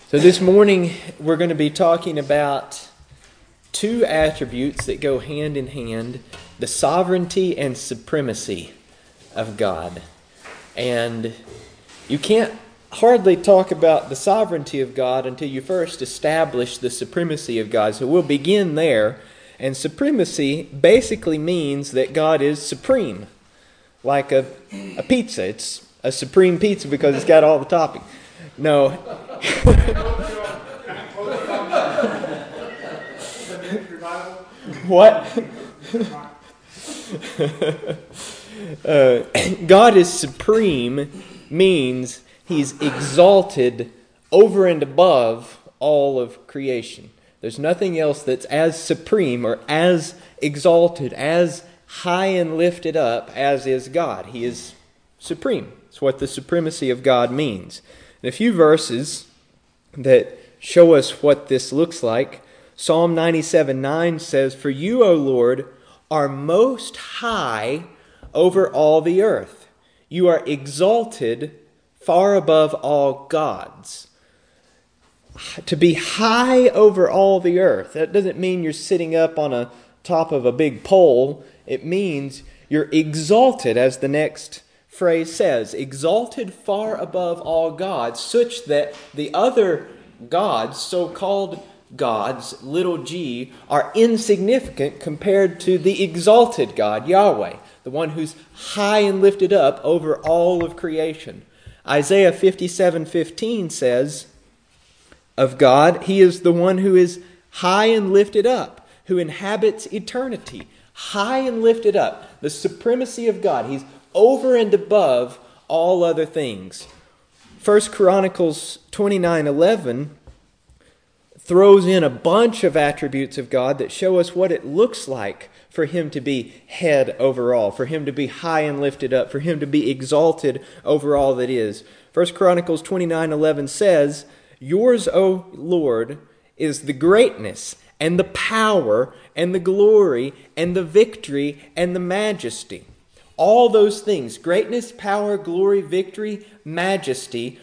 So this morning we're going to be talking about two attributes that go hand in hand, the sovereignty and supremacy of God. And you can't hardly talk about the sovereignty of God until you first establish the supremacy of God. So we'll begin there. And supremacy basically means that God is supreme, like a pizza. It's a supreme pizza because it's got all the toppings. No. What? God is supreme means He's exalted over and above all of creation. There's nothing else that's as supreme or as exalted, as high and lifted up as is God. He is supreme. It's what the supremacy of God means. And a few verses that show us what this looks like. Psalm 97:9 says, "For you, O Lord, are most high over all the earth. You are exalted far above all gods." To be high over all the earth, that doesn't mean you're sitting up on a top of a big pole. It means you're exalted, as the next phrase says, exalted far above all gods, such that the other gods, so-called gods, little g, are insignificant compared to the exalted God, Yahweh, the one who's high and lifted up over all of creation. Isaiah 57:15 says of God, He is the one who is high and lifted up, who inhabits eternity, high and lifted up, the supremacy of God. He's over and above all other things. 1 Chronicles 29:11 throws in a bunch of attributes of God that show us what it looks like for Him to be head over all, for Him to be high and lifted up, for Him to be exalted over all that is. 1 Chronicles 29:11 says, "Yours, O Lord, is the greatness and the power and the glory and the victory and the majesty." All those things, greatness, power, glory, victory, majesty,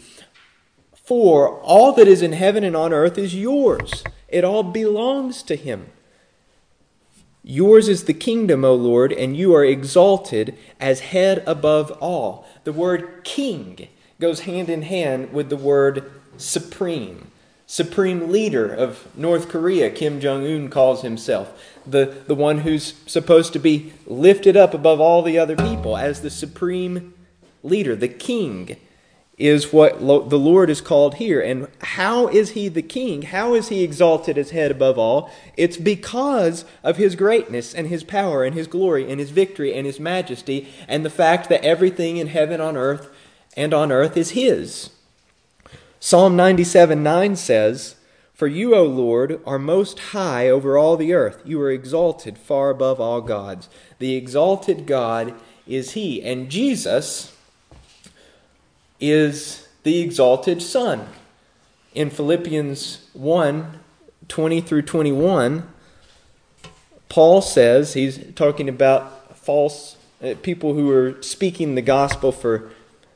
for all that is in heaven and on earth is yours. It all belongs to Him. Yours is the kingdom, O Lord, and you are exalted as head above all. The word king goes hand in hand with the word supreme. Supreme leader of North Korea, Kim Jong-un calls himself. The one who's supposed to be lifted up above all the other people as the supreme leader. The king is what the Lord is called here. And how is He the king? How is He exalted as head above all? It's because of His greatness and His power and His glory and His victory and His majesty and the fact that everything in heaven and on earth is His. Psalm 97:9 says, "For you, O Lord, are most high over all the earth. You are exalted far above all gods." The exalted God is He. And Jesus is the exalted Son. In Philippians 1:20 through 21, Paul says, he's talking about false people who are speaking the gospel for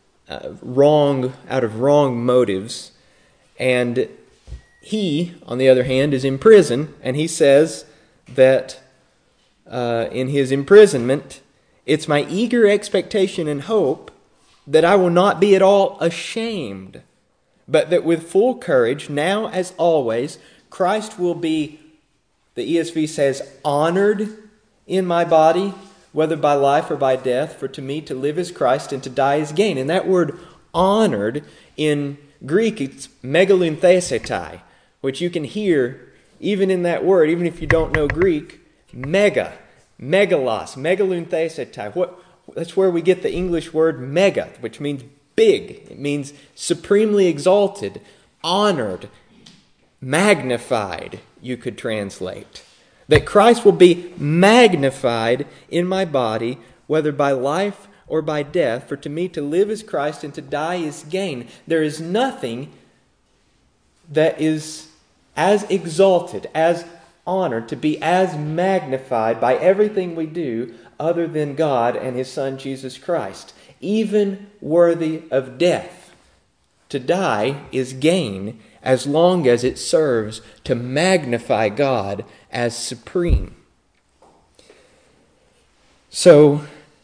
out of wrong motives. And he, on the other hand, is in prison, and he says that in his imprisonment, "It's my eager expectation and hope that I will not be at all ashamed, but that with full courage, now as always, Christ will be," the ESV says, "honored in my body, whether by life or by death, for to me to live is Christ and to die is gain." And that word honored in Greek, it's megalunthesetai, which you can hear even in that word, even if you don't know Greek, megalos, megalunthesetai. That's where we get the English word mega, which means big. It means supremely exalted, honored, magnified, you could translate. That Christ will be magnified in my body, whether by life or by death, for to me to live is Christ and to die is gain. There is nothing that is as exalted, as honored, to be as magnified by everything we do other than God and His Son Jesus Christ, even worthy of death. To die is gain as long as it serves to magnify God as supreme. So,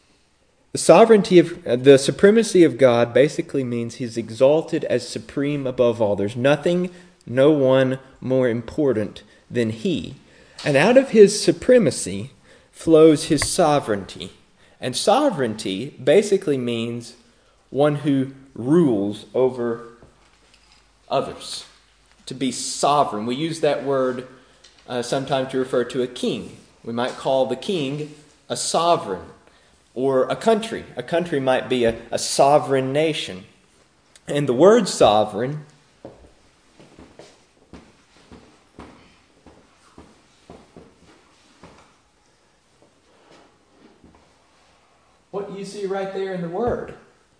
the supremacy of God basically means He's exalted as supreme above all. There's nothing, no one more important than He. And out of His supremacy flows His sovereignty. And sovereignty basically means one who rules over others. To be sovereign. We use that word sometimes to refer to a king. We might call the king a sovereign. Or a country. A country might be a sovereign nation. And the word sovereign what do you see right there in the word?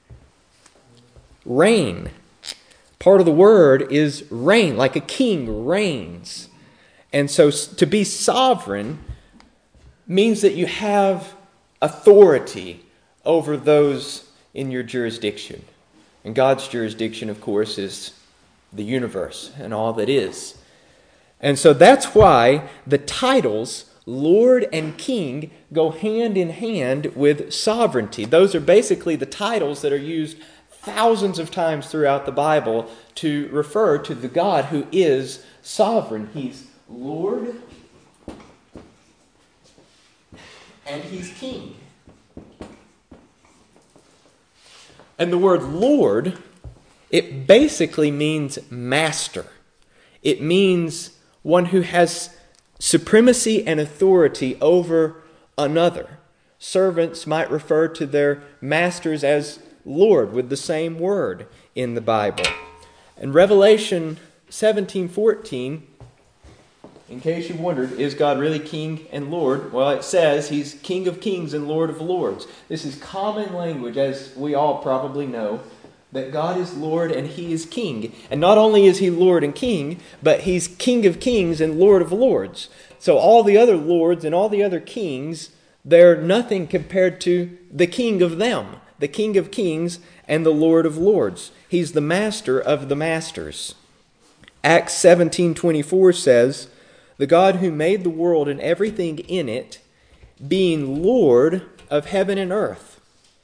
Reign. Part of the word is reign, like a king reigns. And so to be sovereign means that you have authority over those in your jurisdiction. And God's jurisdiction, of course, is the universe and all that is. And so that's why the titles Lord and King go hand in hand with sovereignty. Those are basically the titles that are used thousands of times throughout the Bible to refer to the God who is sovereign. He's Lord and He's King. And the word Lord, it basically means master. It means one who has supremacy and authority over another. Servants might refer to their masters as Lord with the same word in the Bible. In Revelation 17:14, in case you wondered, is God really King and Lord? Well, it says He's King of kings and Lord of lords. This is common language, as we all probably know, that God is Lord and He is King. And not only is He Lord and King, but He's King of kings and Lord of lords. So all the other lords and all the other kings, they're nothing compared to the King of them, the King of kings and the Lord of lords. He's the master of the masters. Acts 17:24 says, "The God who made the world and everything in it, being Lord of heaven and earth."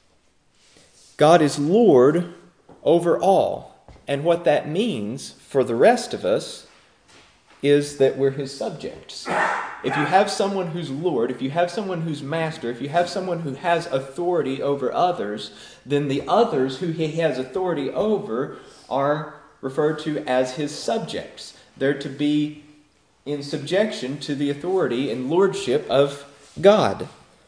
God is Lord over all. And what that means for the rest of us is that we're His subjects. If you have someone who's Lord, if you have someone who's master, if you have someone who has authority over others, then the others who He has authority over are referred to as His subjects. They're to be in subjection to the authority and lordship of God.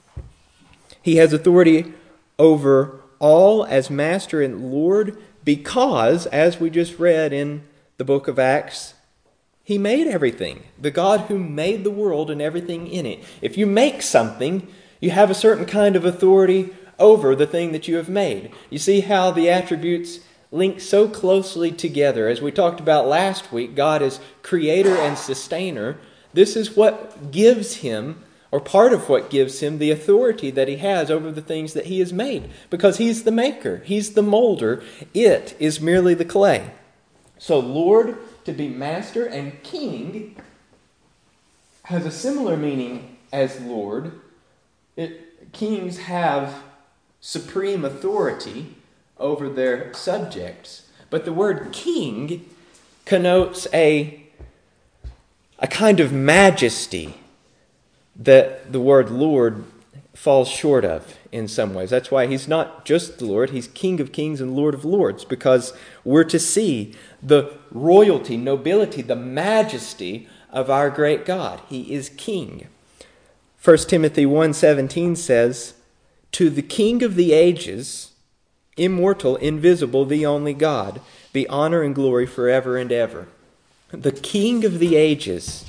He has authority over all as master and Lord because, as we just read in the book of Acts, He made everything. The God who made the world and everything in it. If you make something, you have a certain kind of authority over the thing that you have made. You see how the attributes link so closely together. As we talked about last week, God is creator and sustainer. This is what gives Him, or part of what gives Him, the authority that He has over the things that He has made. Because He's the maker. He's the molder. It is merely the clay. So Lord, to be master, and King has a similar meaning as Lord. Kings have supreme authority over their subjects. But the word king connotes a kind of majesty that the word Lord falls short of in some ways. That's why He's not just the Lord, He's King of kings and Lord of lords, because we're to see the royalty, nobility, the majesty of our great God. He is King. 1 Timothy 1:17 says, "To the King of the ages, immortal, invisible, the only God, be honor and glory forever and ever." The King of the ages.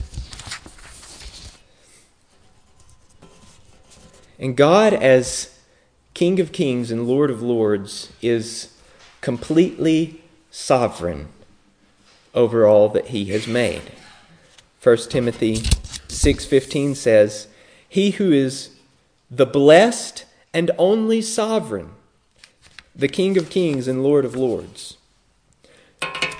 And God, as King of kings and Lord of lords, is completely sovereign over all that He has made. 1 Timothy 6:15 says, "He who is the blessed and only sovereign, the King of kings and Lord of lords."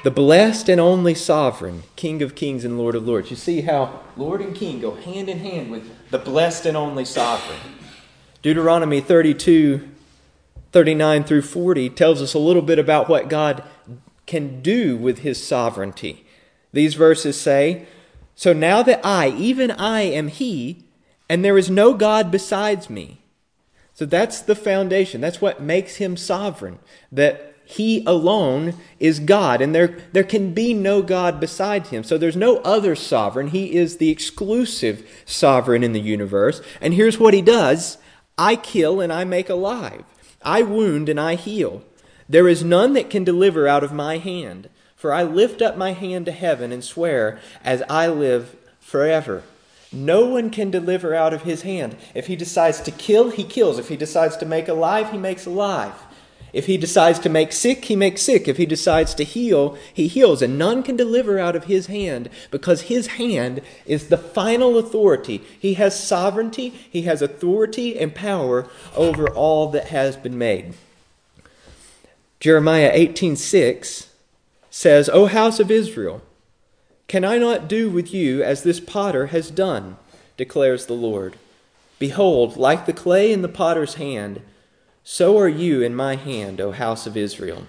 The blessed and only sovereign, King of kings and Lord of lords. You see how Lord and King go hand in hand with the blessed and only sovereign. Deuteronomy 32:39 through 40 tells us a little bit about what God can do with his sovereignty. These verses say, "So now that I, even I, am he, and there is no God besides me." So that's the foundation. That's what makes him sovereign, that he alone is God, and there can be no God beside him. So there's no other sovereign. He is the exclusive sovereign in the universe. And here's what he does. I kill and I make alive. I wound and I heal. There is none that can deliver out of my hand. For I lift up my hand to heaven and swear, as I live forever. No one can deliver out of his hand. If he decides to kill, he kills. If he decides to make alive, he makes alive. If he decides to make sick, he makes sick. If he decides to heal, he heals. And none can deliver out of his hand, because his hand is the final authority. He has sovereignty, he has authority and power over all that has been made. Jeremiah 18:6 says, "O house of Israel, can I not do with you as this potter has done, declares the Lord. Behold, like the clay in the potter's hand, so are you in my hand, O house of Israel."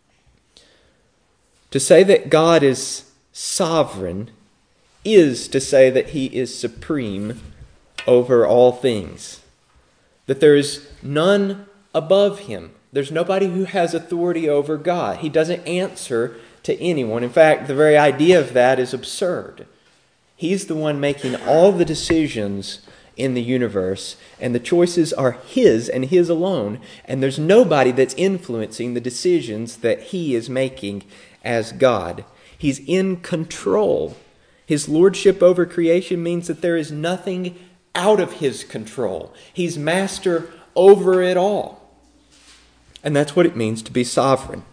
To say that God is sovereign is to say that he is supreme over all things. That there is none above him. There's nobody who has authority over God. He doesn't answer to anyone. In fact, the very idea of that is absurd. He's the one making all the decisions in the universe, and the choices are his and his alone, and there's nobody that's influencing the decisions that he is making as God. He's in control. His lordship over creation means that there is nothing out of his control. He's master over it all. And that's what it means to be sovereign.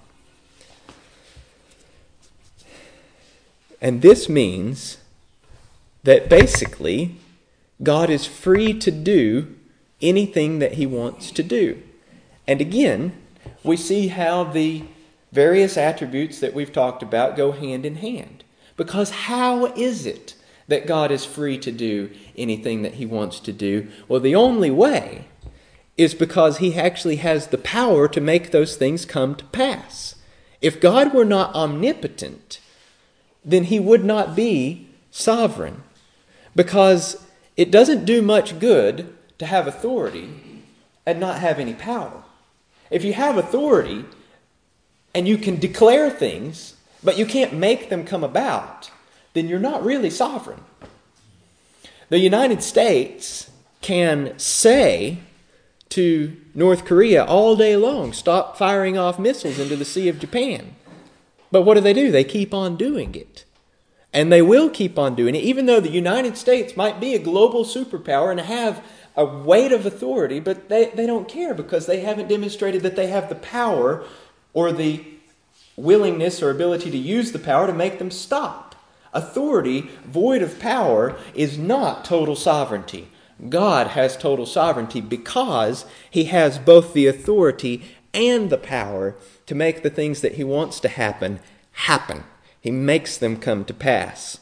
And this means that basically God is free to do anything that he wants to do. And again, we see how the various attributes that we've talked about go hand in hand. Because how is it that God is free to do anything that he wants to do? Well, the only way is because he actually has the power to make those things come to pass. If God were not omnipotent, then he would not be sovereign. Because it doesn't do much good to have authority and not have any power. If you have authority and you can declare things, but you can't make them come about, then you're not really sovereign. The United States can say to North Korea all day long, stop firing off missiles into the Sea of Japan. But what do? They keep on doing it. And they will keep on doing it, even though the United States might be a global superpower and have a weight of authority, but they don't care because they haven't demonstrated that they have the power or the willingness or ability to use the power to make them stop. Authority void of power is not total sovereignty. God has total sovereignty because he has both the authority and the power to make the things that he wants to happen. He makes them come to pass.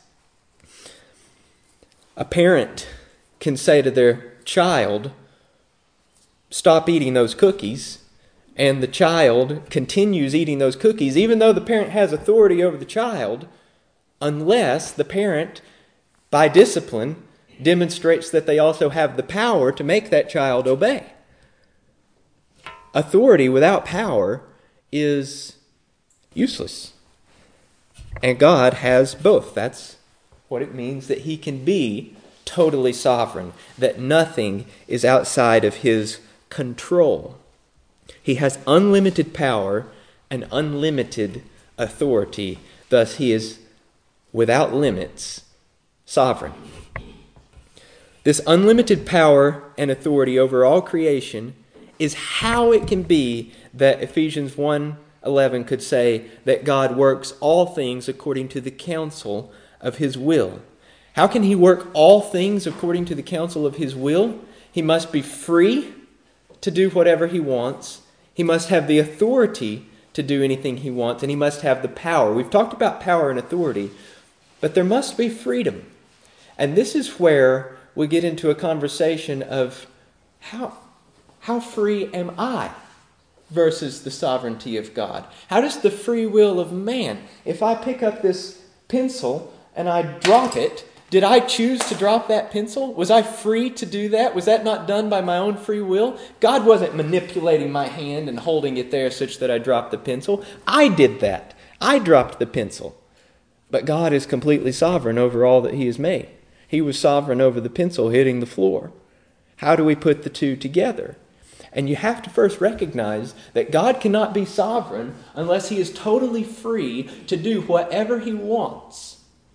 A parent can say to their child, stop eating those cookies, and the child continues eating those cookies, even though the parent has authority over the child, unless the parent, by discipline, demonstrates that they also have the power to make that child obey. Authority without power is useless. And God has both. That's what it means that he can be totally sovereign, that nothing is outside of his control. He has unlimited power and unlimited authority. Thus, he is without limits sovereign. This unlimited power and authority over all creation is how it can be that Ephesians 1:11 could say that God works all things according to the counsel of his will. How can he work all things according to the counsel of his will? He must be free to do whatever he wants. He must have the authority to do anything he wants, and he must have the power. We've talked about power and authority, but there must be freedom. And this is where we get into a conversation of how free am I versus the sovereignty of God? How does the free will of man, if I pick up this pencil and I drop it, did I choose to drop that pencil? Was I free to do that? Was that not done by my own free will? God wasn't manipulating my hand and holding it there such that I dropped the pencil. I did that. I dropped the pencil. But God is completely sovereign over all that he has made. He was sovereign over the pencil hitting the floor. How do we put the two together? And you have to first recognize that God cannot be sovereign unless he is totally free to do whatever he wants.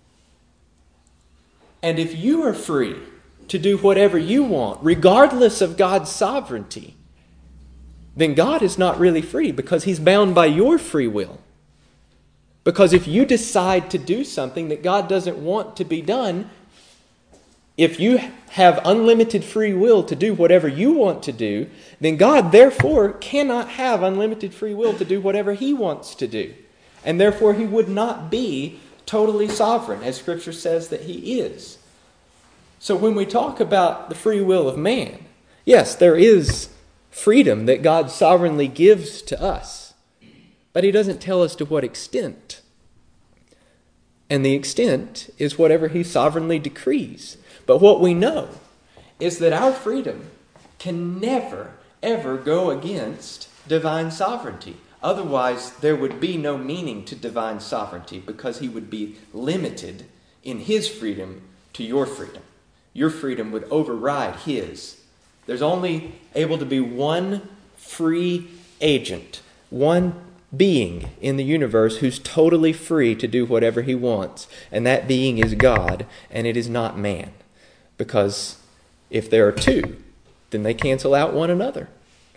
And if you are free to do whatever you want, regardless of God's sovereignty, then God is not really free because he's bound by your free will. Because if you decide to do something that God doesn't want to be done, if you have unlimited free will to do whatever you want to do, then God therefore cannot have unlimited free will to do whatever he wants to do. And therefore he would not be totally sovereign, as Scripture says that he is. So when we talk about the free will of man, yes, there is freedom that God sovereignly gives to us, but he doesn't tell us to what extent. And the extent is whatever he sovereignly decrees. But what we know is that our freedom can never, ever go against divine sovereignty. Otherwise, there would be no meaning to divine sovereignty because he would be limited in his freedom to your freedom. Your freedom would override his. There's only able to be one free agent, one being in the universe who's totally free to do whatever he wants. And that being is God, and it is not man. Because if there are two, then they cancel out one another.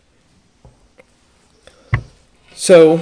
So,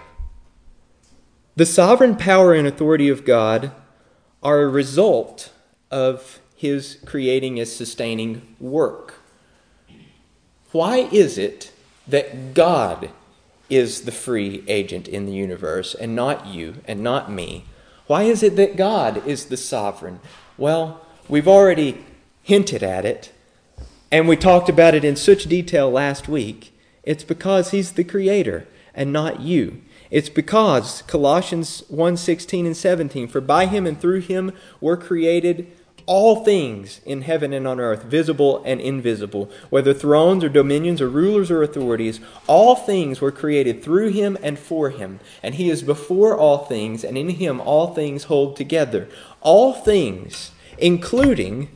the sovereign power and authority of God are a result of his creating and sustaining work. Why is it that God is the free agent in the universe and not you and not me? Why is it that God is the sovereign? Well, we've already hinted at it, and we talked about it in such detail last week. It's because he's the creator and not you. It's because Colossians 1:16 and 17, for by him and through him were created all things in heaven and on earth, visible and invisible, whether thrones or dominions or rulers or authorities, all things were created through him and for him. And he is before all things, and in him all things hold together. All things, including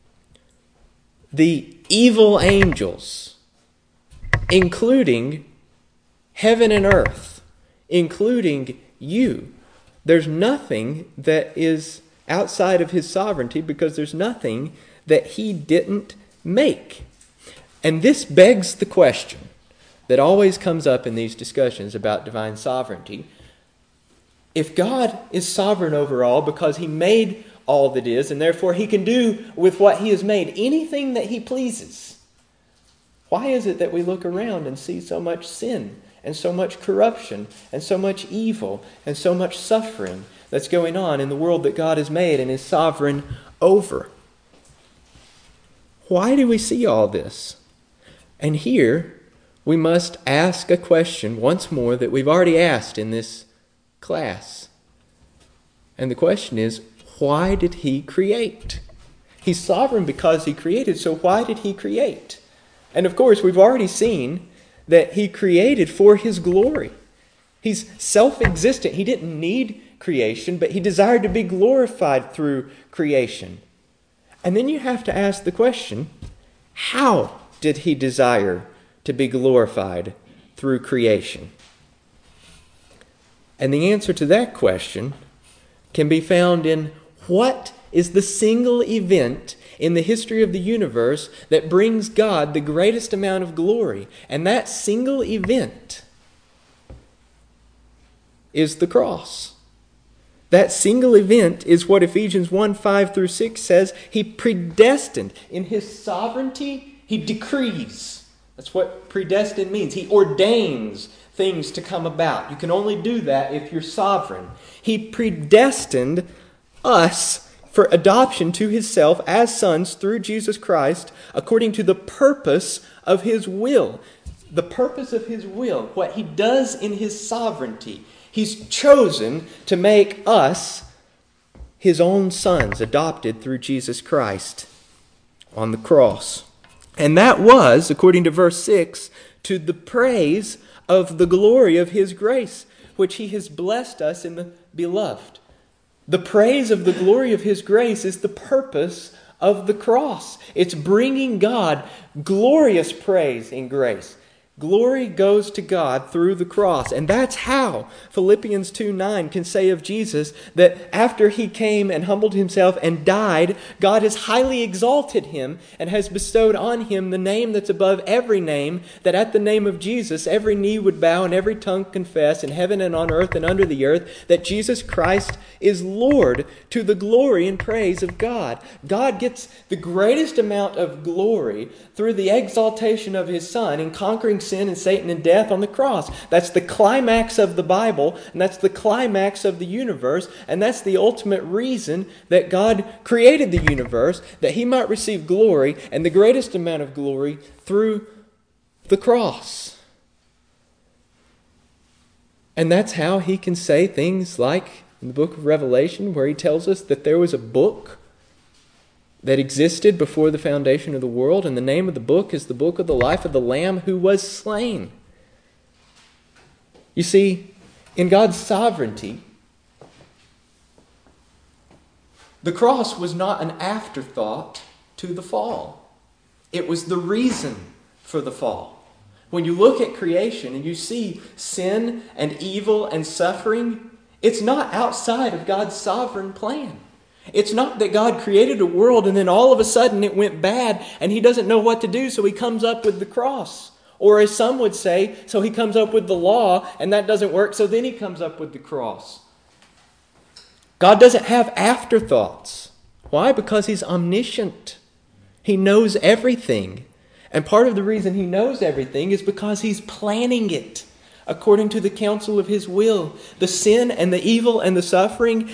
the evil angels, including heaven and earth, including you. There's nothing that is outside of his sovereignty because there's nothing that he didn't make. And this begs the question that always comes up in these discussions about divine sovereignty. If God is sovereign over all because he made all that is, and therefore he can do with what he has made anything that he pleases, why is it that we look around and see so much sin and so much corruption and so much evil and so much suffering that's going on in the world that God has made and is sovereign over? Why do we see all this? And here we must ask a question once more that we've already asked in this class. And the question is, why did he create? He's sovereign because he created, so why did he create? And of course, we've already seen that he created for his glory. He's self-existent. He didn't need creation, but he desired to be glorified through creation. And then you have to ask the question, how did he desire to be glorified through creation? And the answer to that question can be found in what is the single event in the history of the universe that brings God the greatest amount of glory. And that single event is the cross. That single event is what Ephesians 1:5-6 says. He predestined. In his sovereignty, he decrees. That's what predestined means. He ordains things to come about. You can only do that if you're sovereign. He predestined us for adoption to Himself as sons through Jesus Christ according to the purpose of His will. The purpose of His will, what He does in His sovereignty. He's chosen to make us His own sons, adopted through Jesus Christ on the cross. And that was, according to verse 6, to the praise of the glory of His grace, which He has blessed us in the Beloved. The praise of the glory of His grace is the purpose of the cross. It's bringing God glorious praise and grace. Glory goes to God through the cross. And that's how Philippians 2:9 can say of Jesus that after He came and humbled Himself and died, God has highly exalted Him and has bestowed on Him the name that's above every name, that at the name of Jesus every knee would bow and every tongue confess in heaven and on earth and under the earth that Jesus Christ is Lord, to the glory and praise of God. God gets the greatest amount of glory through the exaltation of His Son in conquering sin and Satan and death on the cross. That's the climax of the Bible, and that's the climax of the universe, and that's the ultimate reason that God created the universe, that He might receive glory, and the greatest amount of glory through the cross. And that's how He can say things like in the book of Revelation, where He tells us that there was a book that existed before the foundation of the world, and the name of the book is the book of the life of the Lamb who was slain. You see, in God's sovereignty, the cross was not an afterthought to the fall. It was the reason for the fall. When you look at creation and you see sin and evil and suffering, it's not outside of God's sovereign plan. It's not that God created a world and then all of a sudden it went bad and He doesn't know what to do, so He comes up with the cross. Or as some would say, so He comes up with the law and that doesn't work, so then He comes up with the cross. God doesn't have afterthoughts. Why? Because He's omniscient. He knows everything. And part of the reason He knows everything is because He's planning it according to the counsel of His will. The sin and the evil and the suffering,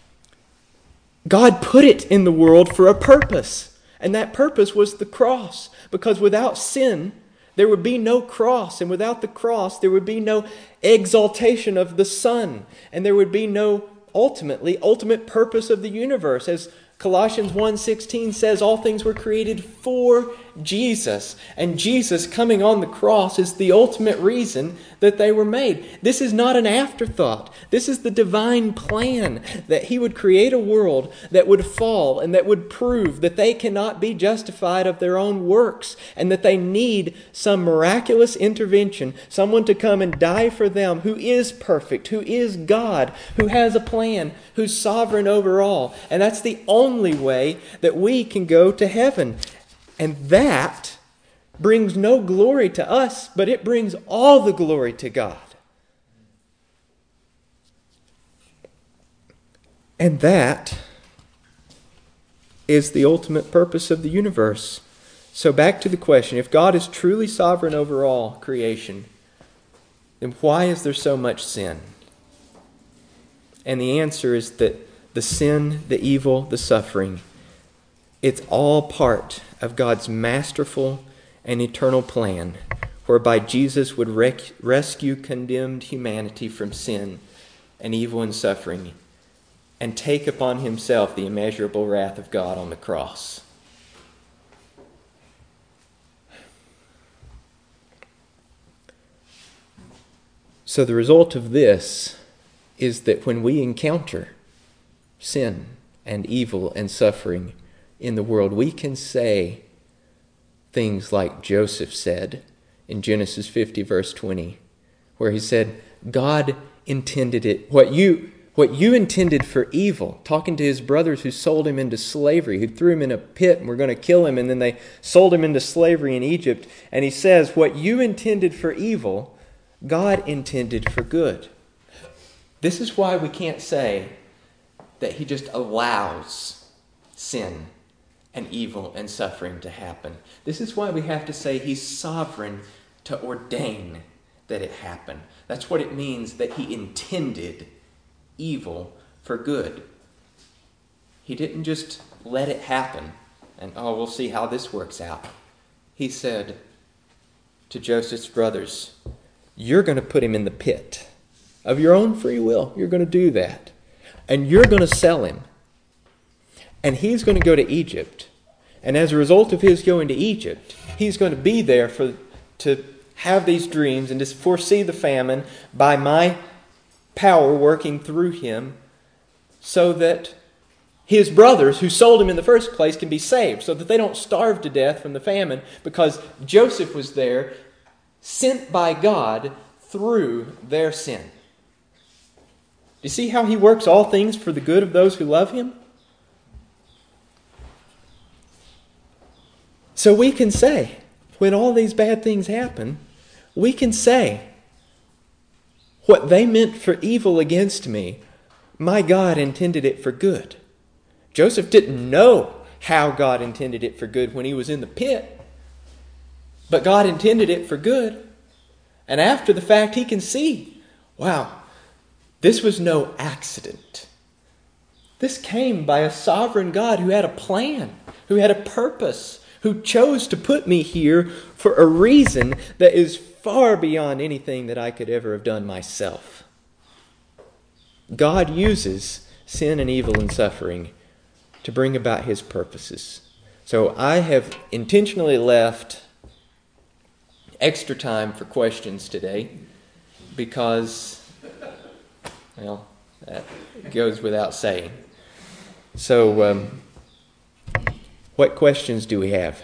God put it in the world for a purpose. And that purpose was the cross. Because without sin, there would be no cross. And without the cross, there would be no exaltation of the Son. And there would be no ultimate purpose of the universe. As Colossians 1:16 says, all things were created for Jesus. And Jesus coming on the cross is the ultimate reason that they were made. This is not an afterthought. This is the divine plan that He would create a world that would fall and that would prove that they cannot be justified of their own works and that they need some miraculous intervention, someone to come and die for them who is perfect, who is God, who has a plan, who's sovereign over all. And that's the only way that we can go to heaven. And that brings no glory to us, but it brings all the glory to God. And that is the ultimate purpose of the universe. So back to the question, if God is truly sovereign over all creation, then why is there so much sin? And the answer is that the sin, the evil, the suffering, it's all part of God's masterful and eternal plan, whereby Jesus would rescue condemned humanity from sin and evil and suffering and take upon Himself the immeasurable wrath of God on the cross. So the result of this is that when we encounter sin and evil and suffering in the world, we can say things like Joseph said in Genesis 50 verse 20, where he said, God intended it, what you intended for evil, talking to his brothers who sold him into slavery, who threw him in a pit and were going to kill him, and then they sold him into slavery in Egypt. And he says, what you intended for evil, God intended for good. This is why we can't say that He just allows sin and evil and suffering to happen. This is why we have to say He's sovereign to ordain that it happened. That's what it means that he intended evil for good. He didn't just let it happen and, we'll see how this works out. He said to Joseph's brothers, you're going to put him in the pit. Of your own free will, you're going to do that. And you're going to sell him. And he's going to go to Egypt. And as a result of his going to Egypt, he's going to be there to have these dreams and to foresee the famine by my power working through him, so that his brothers who sold him in the first place can be saved, so that they don't starve to death from the famine, because Joseph was there, sent by God through their sin. Do you see how he works all things for the good of those who love him? So we can say, when all these bad things happen, we can say, what they meant for evil against me, my God intended it for good. Joseph didn't know how God intended it for good when he was in the pit, but God intended it for good. And after the fact, he can see, wow, this was no accident. This came by a sovereign God who had a plan, who had a purpose, who chose to put me here for a reason that is far beyond anything that I could ever have done myself. God uses sin and evil and suffering to bring about his purposes. So I have intentionally left extra time for questions today because, well, that goes without saying. So, what questions do we have?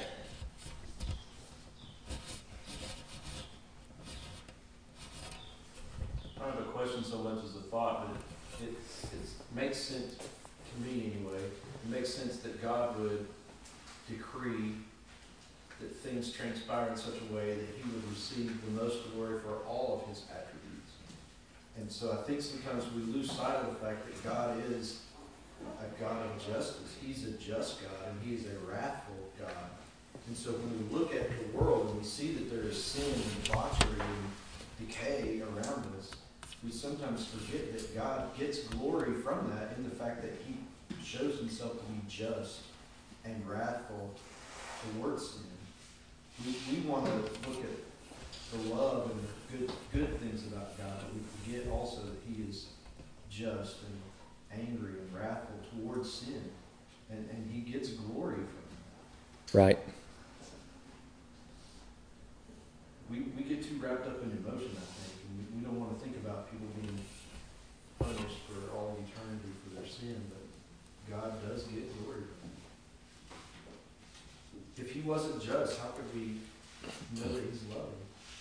I don't have a question so much as a thought, but it makes sense to me anyway. It makes sense that God would decree that things transpire in such a way that he would receive the most glory for all of his attributes. And so I think sometimes we lose sight of the fact that God is a God of justice. He's a just God, and he is a wrathful God. And so when we look at the world and we see that there is sin and debauchery and decay around us, we sometimes forget that God gets glory from that in the fact that he shows himself to be just and wrathful towards sin. We want to look at the love and the good things about God, but we forget also that he is just and angry and wrathful towards sin. And he gets glory from that. Right. We get too wrapped up in emotion, I think, and we don't want to think about people being punished for all eternity for their sin, but God does get glory from it. If he wasn't just, how could we know that he's loving?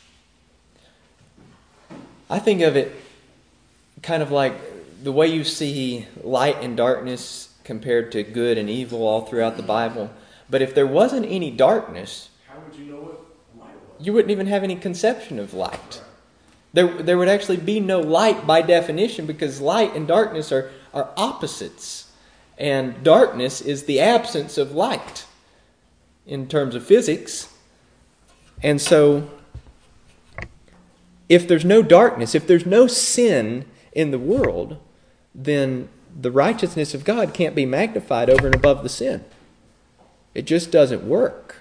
I think of it kind of like the way you see light and darkness compared to good and evil all throughout the Bible. But if there wasn't any darkness, how would you know what light was? You wouldn't even have any conception of light. There would actually be no light by definition, because light and darkness are opposites. And darkness is the absence of light in terms of physics. And so, if there's no darkness, if there's no sin in the world, then the righteousness of God can't be magnified over and above the sin. It just doesn't work.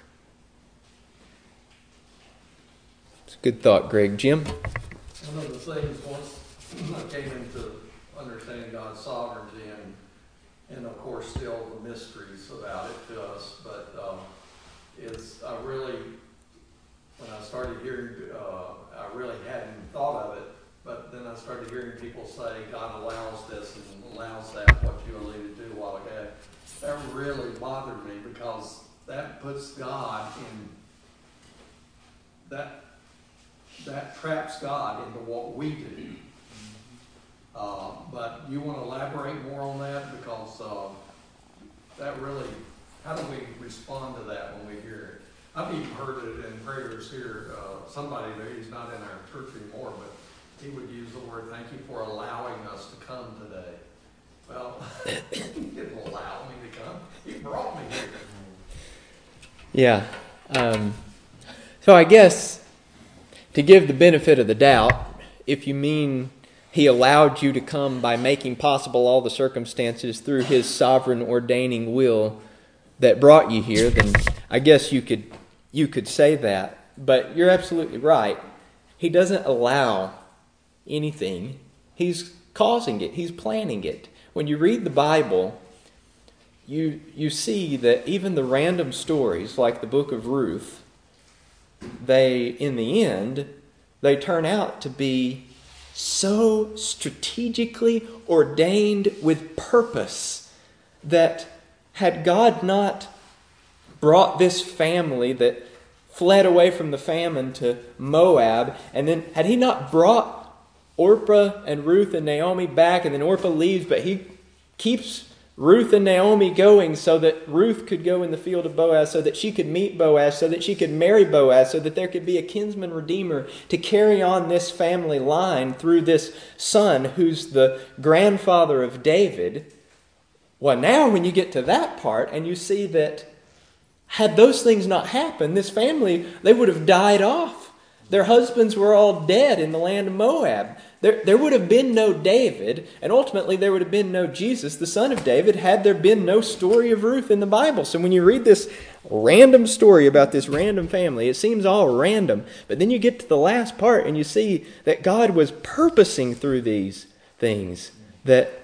It's a good thought, Greg. Jim? One of the things, once I came into understanding God's sovereignty and of course still the mysteries about it to us, but is I really, when I started hearing, I really hadn't thought of it, but then I started hearing people say God allows this and allows that, what you alluded to a while ago. That really bothered me, because that puts God in, that traps God into what we do. But you want to elaborate more on that, because that really, how do we respond to that when we hear it? I've even heard it in prayers here. Somebody there, he's not in our church anymore, but he would use the word, thank you for allowing us to come today. Well, he didn't allow me to come. He brought me here. Yeah. So I guess to give the benefit of the doubt, if you mean he allowed you to come by making possible all the circumstances through his sovereign ordaining will that brought you here, then I guess you could say that. But you're absolutely right. He doesn't allow anything. He's causing it. He's planning it. When you read the Bible, you see that even the random stories, like the book of Ruth, in the end, they turn out to be so strategically ordained with purpose that had God not brought this family that fled away from the famine to Moab, and then had he not brought Orpah and Ruth and Naomi back, and then Orpah leaves, but he keeps Ruth and Naomi going so that Ruth could go in the field of Boaz, so that she could meet Boaz, so that she could marry Boaz, so that there could be a kinsman redeemer to carry on this family line through this son who's the grandfather of David. Well, now when you get to that part and you see that had those things not happened, this family, they would have died off. Their husbands were all dead in the land of Moab. There would have been no David, and ultimately there would have been no Jesus, the son of David, had there been no story of Ruth in the Bible. So when you read this random story about this random family, it seems all random. But then you get to the last part and you see that God was purposing through these things that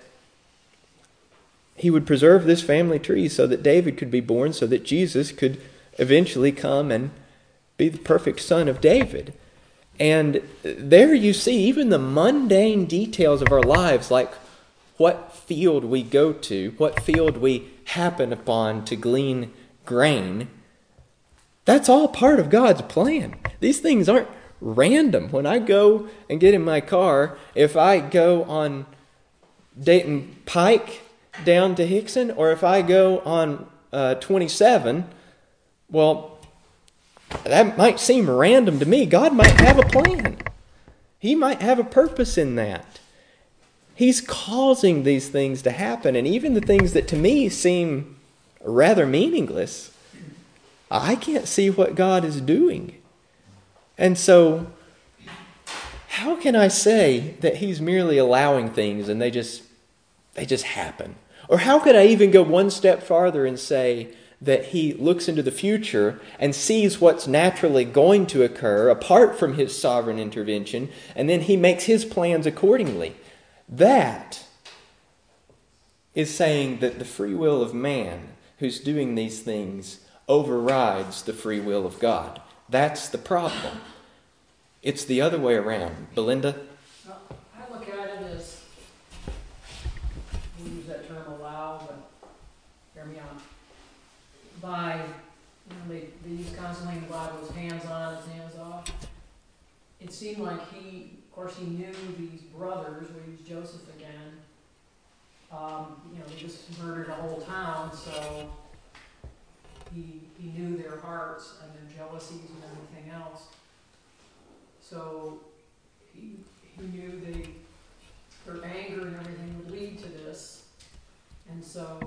he would preserve this family tree so that David could be born, so that Jesus could eventually come and be the perfect son of David. And there you see even the mundane details of our lives, like what field we go to, what field we happen upon to glean grain. That's all part of God's plan. These things aren't random. When I go and get in my car, if I go on Dayton Pike down to Hickson, or if I go on 27, well, that might seem random to me. God might have a plan. He might have a purpose in that. He's causing these things to happen, and even the things that to me seem rather meaningless, I can't see what God is doing. And so, how can I say that He's merely allowing things and they just happen? Or how could I even go one step farther and say that He looks into the future and sees what's naturally going to occur apart from His sovereign intervention, and then He makes His plans accordingly? That is saying that the free will of man who's doing these things overrides the free will of God. That's the problem. It's the other way around. Belinda? I look at it as, we'll use that term allow, but hear me out. They use constantly in the Bible, his hands on, his hands off. It seemed like he knew these brothers, we use Joseph again, they just murdered a whole town, so he knew their hearts and their jealousies and everything else. So he knew their anger and everything would lead to this. And so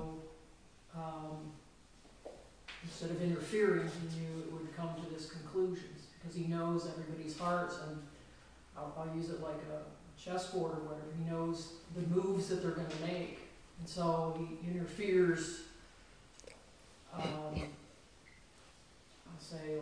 instead of interfering, he knew it would come to this conclusion because he knows everybody's hearts, and I'll use it like a chessboard or whatever. He knows the moves that they're going to make, and so he interferes. I'll say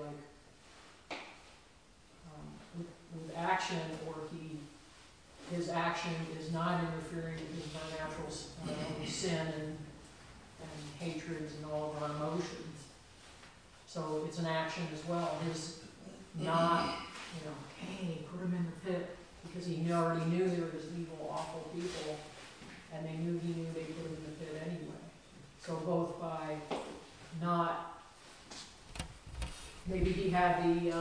with action, or his action is not interfering with our natural sin and hatreds and all of our emotions. So it's an action as well. His not, hey, put him in the pit, because he already knew they were just evil, awful people, and he knew they put him in the pit anyway. So both by not, maybe he had the,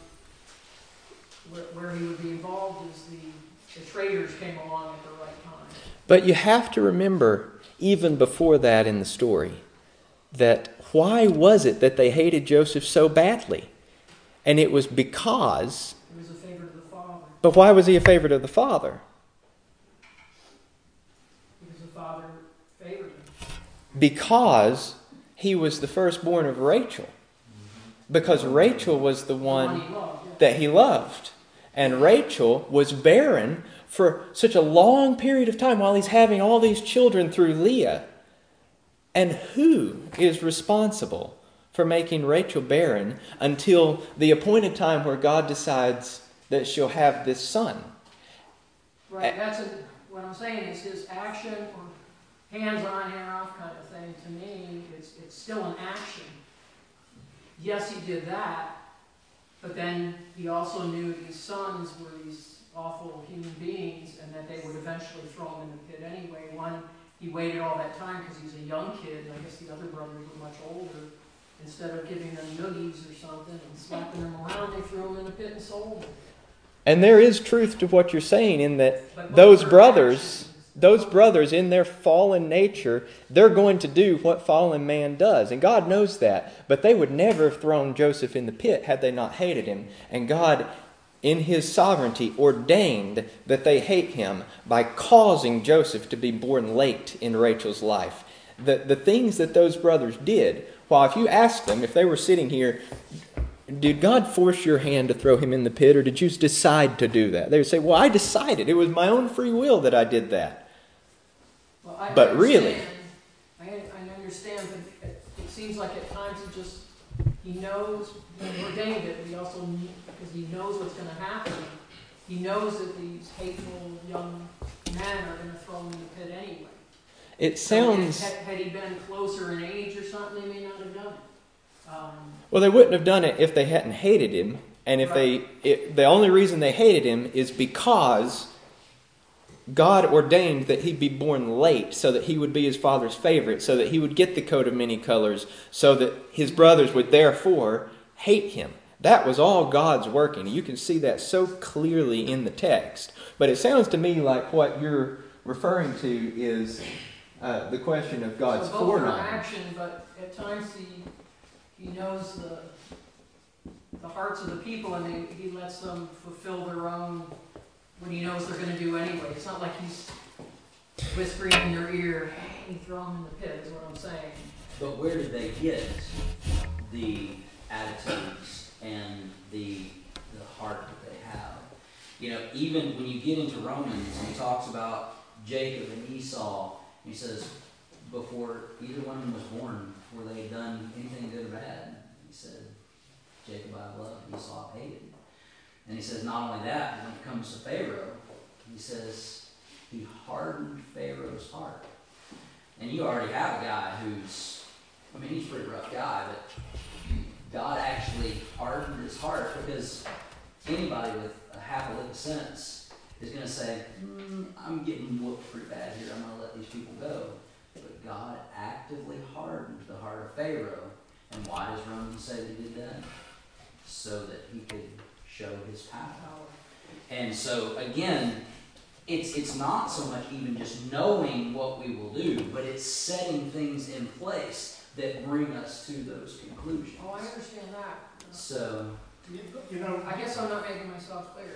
where he would be involved is the traders came along at the right time. But you have to remember, even before that in the story, that why was it that they hated Joseph so badly? And it was because... He was a favorite of the father. But why was he a favorite of the father? Because the father favored him. Because he was the firstborn of Rachel. Because Rachel was the one that he loved. And Rachel was barren for such a long period of time while he's having all these children through Leah. And who is responsible for making Rachel barren until the appointed time where God decides that she'll have this son? Right, what I'm saying is his action or hands on, hand off kind of thing, to me, it's still an action. Yes, he did that, but then he also knew these sons were these awful human beings and that they would eventually throw him in the pit anyway. One, he waited all that time because he's a young kid, and I guess the other brothers were much older. Instead of giving them noogies or something and slapping them around, they threw them in the pit and sold them. And there is truth to what you're saying in that those brothers in their fallen nature, they're going to do what fallen man does. And God knows that. But they would never have thrown Joseph in the pit had they not hated him. And God, in his sovereignty, ordained that they hate him by causing Joseph to be born late in Rachel's life. The things that those brothers did, well, if you ask them, if they were sitting here, did God force your hand to throw him in the pit, or did you decide to do that? They would say, well, I decided. It was my own free will that I did that. Well, I understand, really... I understand, but it seems like at times he knows, he ordained it, but he also, because he knows what's going to happen, he knows that these hateful young men are going to throw him in the pit anyway. It sounds... So had he been closer in age or something, they may not have done it. Well, they wouldn't have done it if they hadn't hated him. And if the only reason they hated him is because God ordained that he be born late so that he would be his father's favorite, so that he would get the coat of many colors, so that his brothers would therefore hate him. That was all God's working. You can see that so clearly in the text. But it sounds to me like what you're referring to is the question of God's foreknowledge. Action, but at times he knows the hearts of the people, and he lets them fulfill their own, when he knows they're going to do anyway. It's not like he's whispering in their ear, hey, throw them in the pit, is what I'm saying. But where did they get the attitudes and the heart that they have? You know, even when you get into Romans, he talks about Jacob and Esau. He says, before either one of them was born, before they had done anything good or bad, he said, Jacob I loved, Esau I hated. And he says, not only that, but when it comes to Pharaoh, he says, he hardened Pharaoh's heart. And you already have a guy who's, he's a pretty rough guy, but God actually hardened his heart, because anybody with a half a lick of sense is going to say, I'm getting whooped pretty bad here, I'm going to let these people go. But God actively hardened the heart of Pharaoh. And why does Romans say that he did that? So that he could show his power. And so, again, it's not so much even just knowing what we will do, but it's setting things in place that bring us to those conclusions. Oh, I understand that. So, I guess I'm not making myself clear.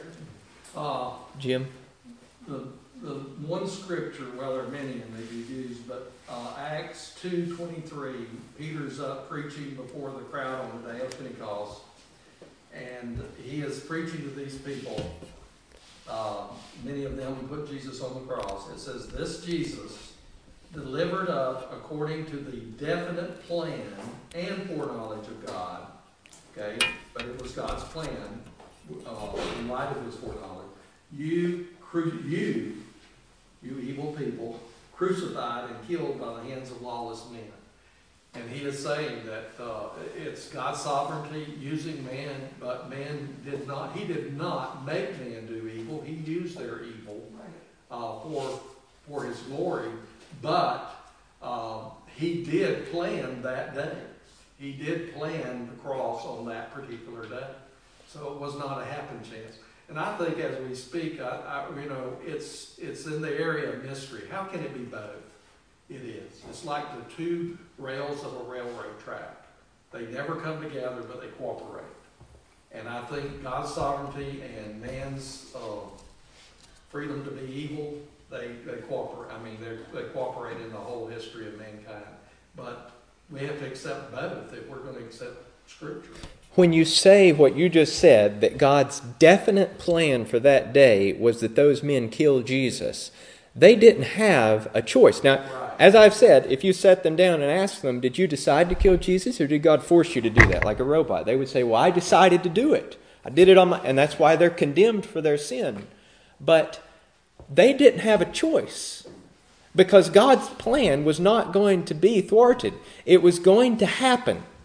Jim? The one scripture, well, there are many and they be used, but Acts 2:23, Peter's up preaching before the crowd on the day of Pentecost, and he is preaching to these people. Many of them put Jesus on the cross. It says, this Jesus, delivered up according to the definite plan and foreknowledge of God. Okay, but it was God's plan in light of his foreknowledge. You evil people, crucified and killed by the hands of lawless men. And he is saying that it's God's sovereignty using man, but man did not make man do evil. He used their evil for his glory. But he did plan that day. He did plan the cross on that particular day. So it was not a happen chance. And I think as we speak, it's in the area of mystery. How can it be both? It is. It's like the two rails of a railroad track. They never come together, but they cooperate. And I think God's sovereignty and man's freedom to be evil, they cooperate. They cooperate in the whole history of mankind. But we have to accept both if we're going to accept Scripture. when you say what you just said, that God's definite plan for that day was that those men kill Jesus, they didn't have a choice. Now, as I've said, if you set them down and ask them, did you decide to kill Jesus, or did God force you to do that like a robot? They would say, well, I decided to do it. I did it on my... And that's why they're condemned for their sin. But they didn't have a choice, because God's plan was not going to be thwarted. It was going to happen.